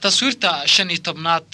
taswiirta 15aad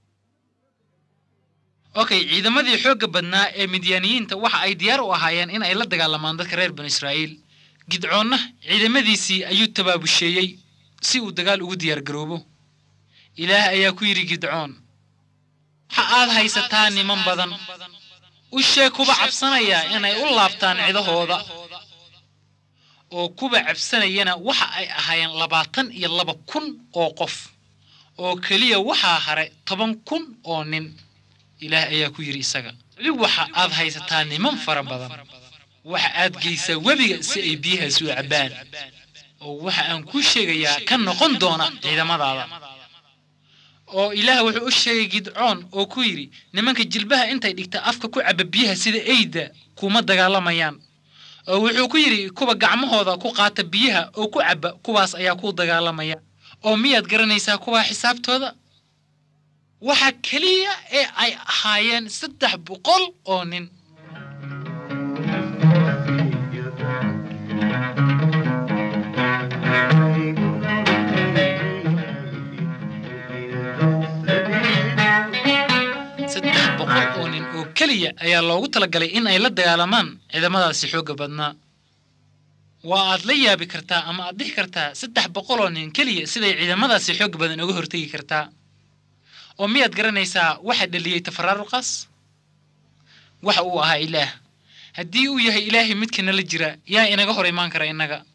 okay ciidamadii xoogga badnaa ee Midiyaaniyiinta waxa ay diyaar u ahaayeen in ay la dagaalamaan dadka reer Bani Israa'iil Gidcoonna ciidamadiisii ayuu tabaabusheeyay si uu dagaal ugu diyaar garoobo Ilaah ayaa ku yiri Gidcoon waxa aad haysataa niman badan u sheeg kuba cabsanaya inay u laabtaan cidahooda oo kuba cabsanayana waxa ay ahaayeen 22,000 oo qof oo kaliya waxa hare 10,000 oo nin Ilaah ayaa ku yiri isaga waxa aad haysataa niman fara badan waxa aad geysa webiga si ay biyaha soo cabaan oo waxa aan ku sheegayaa ka noqon doona ciidamadaada oo Ilaah wuxuu u sheegay Gidcoon oo ku yiri nimanka jilbaha intay dhigta afka ku caba biyaha sida ayda kuma dagaalamayaan oo wuxuu ku yiri kuba gacmahooda ku qaata biyaha oo ku caba kuwaas ayaa ku dagaalamaya oo miyaad garanaysaa kuwa xisaabtooda waxa kaliya ee ay ahaayeen 300 oo nin oo kaliya ayaa loogu talagalay in ay la dagaalamaan ciidamadaasi xoogga badnaa waa aad la yaabi kartaa ama aad dhihi kartaa 300 oo nin kaliya siday ciidamadaasi xoog badan uga hortagi kartaa oo miyaad garanaysaa waxa dhaliyay tafaraaruqas waxa uu ahaa Ilaah haddii uu yahay Ilaahay midkana la jira yaa inaga hor iman kara inaga